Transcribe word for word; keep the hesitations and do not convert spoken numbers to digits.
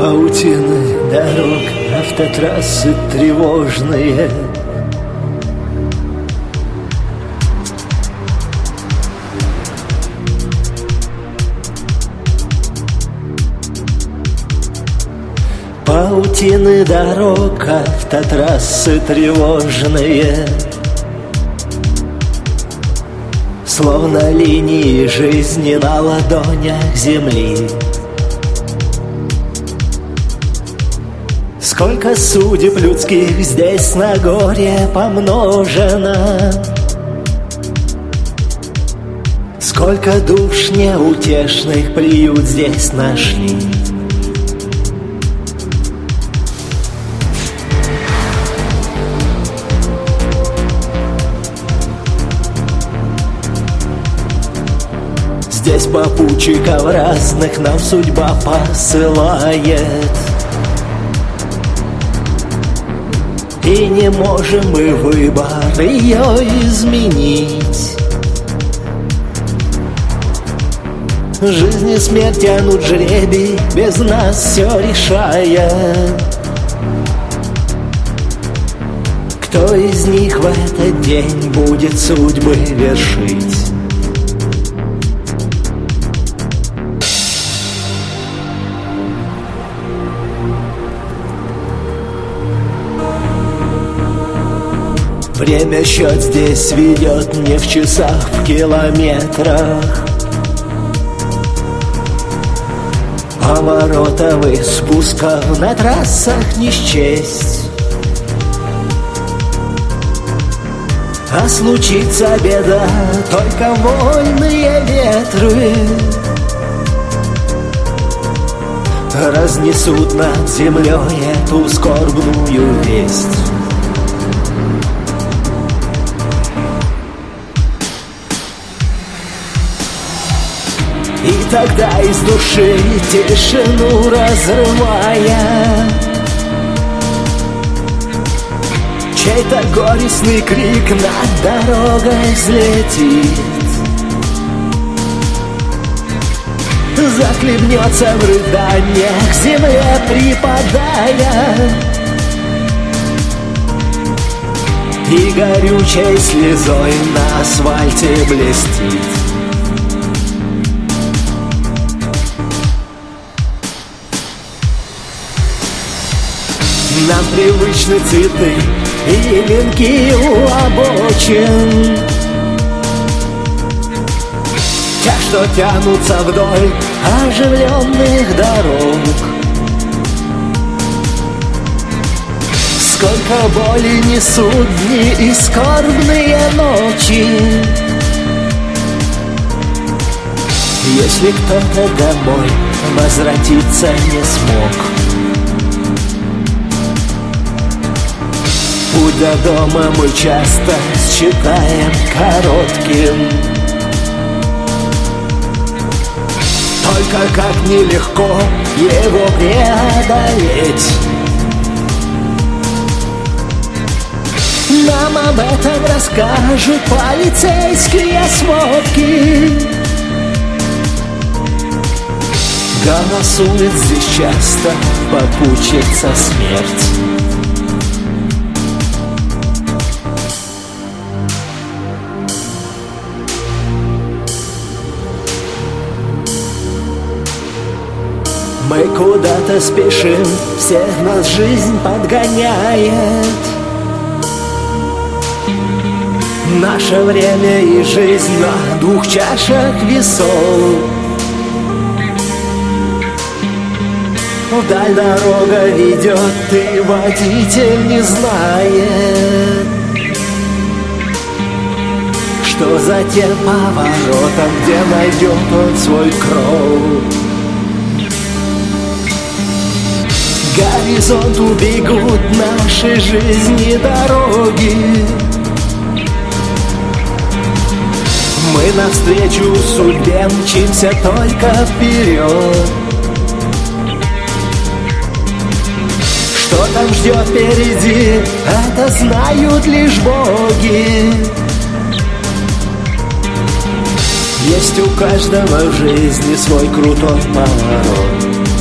Паутины дорог, автотрассы тревожные. Паутины дорог, автотрассы тревожные, словно линии жизни на ладонях земли. Сколько судеб людских здесь на горе помножено, сколько душ неутешных приют здесь нашли. Здесь попутчиков разных нам судьба посылает, и не можем мы выбор ее изменить. Жизнь и смерть тянут жребий, без нас все решая. Кто из них в этот день будет судьбы вершить? Время счет здесь ведет не в часах, в километрах. Поворотов и спусков на трассах не счесть. А случится беда, только вольные ветры разнесут над землей эту скорбную весть. И тогда из души тишину разрывая, чей-то горестный крик над дорогой взлетит, захлебнется в рыданиях, к земле припадая, и горючей слезой на асфальте блестит. Нам привычны цветы и венки у обочин, те, что тянутся вдоль оживленных дорог. Сколько боли несут дни и скорбные ночи, если кто-то домой возвратиться не смог. Путь до дома мы часто считаем коротким, только как нелегко его преодолеть. Нам об этом расскажут полицейские сводки. Голосует здесь часто попутчица смерть. Мы куда-то спешим, всех нас жизнь подгоняет. Наше время и жизнь на двух чашах весов. Вдаль дорога ведет, и водитель не знает, что за тем поворотом, где найдет он свой кров. К горизонту бегут наши жизни дороги. Мы навстречу судьбе мчимся только вперед. Что там ждет впереди, это знают лишь боги. Есть у каждого в жизни свой крутой поворот.